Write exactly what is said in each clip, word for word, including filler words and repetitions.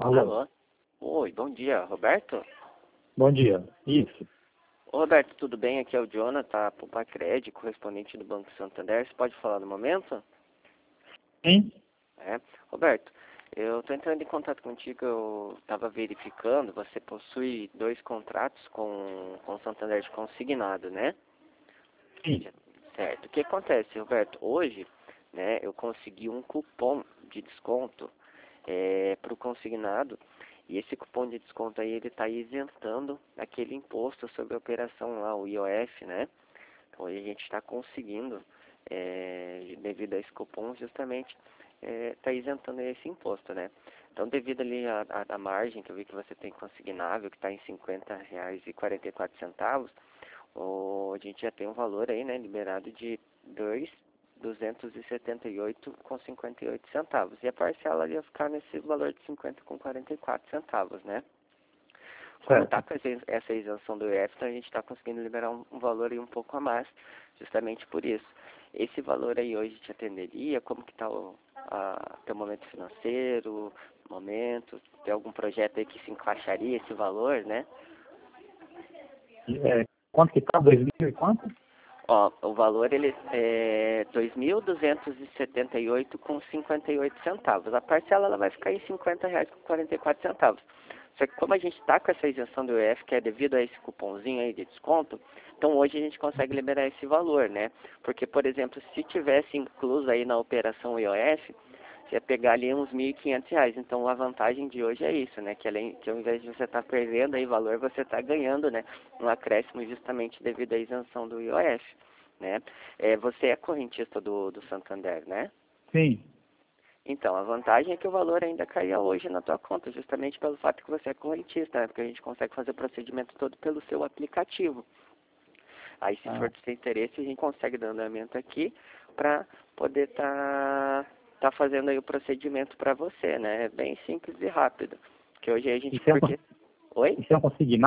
Alô? Alô? Oi, bom dia, Roberto? Bom dia. Isso. Ô, Roberto, tudo bem? Aqui é o Jonathan, Pupacred, correspondente do Banco Santander. Você pode falar no momento? Sim? É. Roberto, eu estou entrando em contato contigo, eu estava verificando, você possui dois contratos com, com o Santander de consignado, né? Sim. Certo. O que acontece, Roberto? Hoje, né, eu consegui um cupom de desconto é, para o consignado, e esse cupom de desconto aí, ele está isentando aquele imposto sobre a operação lá, o I O F, né? Então, aí a gente está conseguindo, é, devido a esse cupom, justamente, está isentando esse imposto, né? Então, devido ali à à margem que eu vi que você tem consignável, que está em cinquenta reais e quarenta e quatro centavos, o, a gente já tem um valor aí, né, liberado de dois mil duzentos e setenta e oito reais com cinquenta e oito centavos. E a parcela ali ia ficar nesse valor de cinquenta com quarenta e quatro centavos, né? Como está Certo. com essa isenção do I F, então a gente está conseguindo liberar um, um valor aí um pouco a mais, justamente por isso. Esse valor aí hoje te atenderia? Como que está o a, teu momento financeiro, momento? Tem algum projeto aí que se encaixaria esse valor, né? É, quanto que tá? Dois mil e quanto? Ó, o valor ele é dois mil duzentos e setenta e oito com cinquenta e oito centavos. A parcela ela vai ficar em cinquenta reais com quarenta e quatro centavos. Só que como a gente está com essa isenção do I O F, que é devido a esse cupomzinho aí de desconto, então hoje a gente consegue liberar esse valor, né? Porque, por exemplo, se tivesse incluso aí na operação I O F, você ia pegar ali uns mil e quinhentos reais. Então a vantagem de hoje é isso, né? Que além que ao invés de você estar tá perdendo aí valor, você está ganhando, né? Um acréscimo justamente devido à isenção do I O F, né? É, você é correntista do, do Santander, né? Sim. Então, a vantagem é que o valor ainda caía hoje na tua conta, justamente pelo fato que você é correntista, né? Porque a gente consegue fazer o procedimento todo pelo seu aplicativo. Aí, se Ah, for do seu interesse, a gente consegue dar andamento aqui para poder estar tá, tá fazendo aí o procedimento para você, né? É bem simples e rápido. Que hoje a gente, isso é um, porque... Oi? isso é um consignado?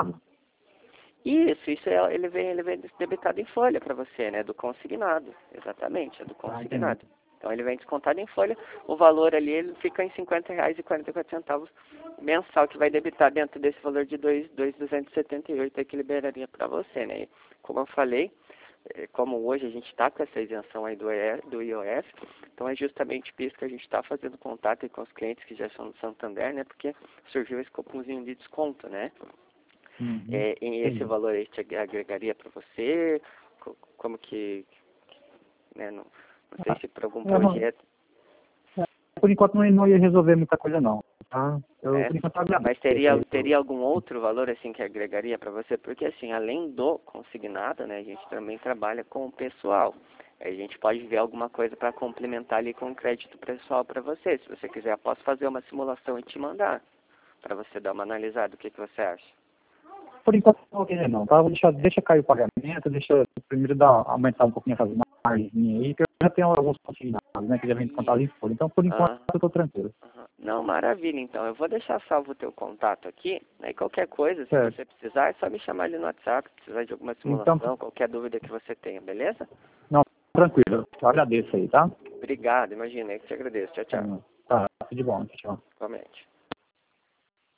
Isso, isso é, ele vem, ele vem debitado em folha para você, né? Do consignado, exatamente, é do Ah, entendi. consignado. Então ele vem descontado em folha, o valor ali ele fica em cinquenta reais e quarenta e quatro centavos mensal, que vai debitar dentro desse valor de dois mil duzentos e setenta e oito aí que liberaria para você, né? E, como eu falei, eh, como hoje a gente está com essa isenção aí do, E- do I O F, então é justamente por isso que a gente está fazendo contato aí com os clientes que já são do Santander, né? Porque surgiu esse cupomzinho de desconto, né? Uhum. É, em esse Entendi. valor aí te agregaria para você? Co- Como que, né, não, não sei Ah, se por algum eu não, projeto, é, por enquanto não, não ia resolver muita coisa não. Tá? Eu, né? por enquanto, agradeço. Mas teria, Aí, eu- teria algum outro valor assim que agregaria para você? Porque assim, além do consignado, né, a gente também trabalha com o pessoal. A gente pode ver alguma coisa para complementar ali com crédito pessoal para você. Se você quiser, eu posso fazer uma simulação e te mandar para você dar uma analisada. O que, que você acha? Por enquanto não vou querer não, tá? Vou deixar, deixa cair o pagamento, deixa eu primeiro dar, aumentar um pouquinho essas margens aí, que eu já tenho alguns consignados, né? Que já vem descontado em Isso. folha. Então, por enquanto, Ah. eu tô tranquilo. Aham. Não, maravilha, então. Eu vou deixar salvo o teu contato aqui, né? E qualquer coisa, se Certo. você precisar, é só me chamar ali no WhatsApp, precisar de alguma Então, simulação, qualquer dúvida que você tenha, beleza? não, tranquilo. Eu agradeço aí, tá? Obrigado, imagina, eu que te agradeço. Tchau, tchau. Tá, tudo de bom. Tchau. Igualmente.